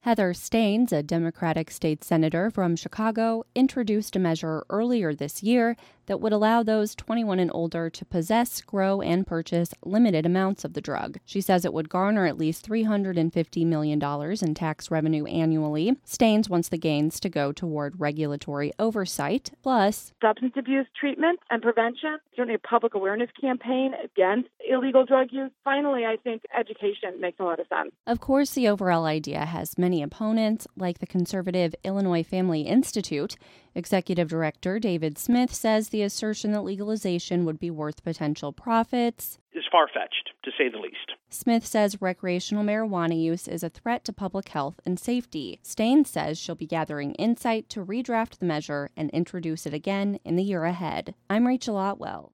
Heather Steins, a Democratic state senator from Chicago, introduced a measure earlier this year that would allow those 21 and older to possess, grow, and purchase limited amounts of the drug. She says it would garner at least $350 million in tax revenue annually. Steins wants the gains to go toward regulatory oversight, plus substance abuse treatment and prevention, certainly a public awareness campaign against illegal drug use. Finally, I think education makes a lot of sense. Of course, the overall idea has many opponents, like the conservative Illinois Family Institute. Executive Director David Smith says the assertion that legalization would be worth potential profits is far-fetched, to say the least. Smith says recreational marijuana use is a threat to public health and safety. Steins says she'll be gathering insight to redraft the measure and introduce it again in the year ahead. I'm Rachel Otwell.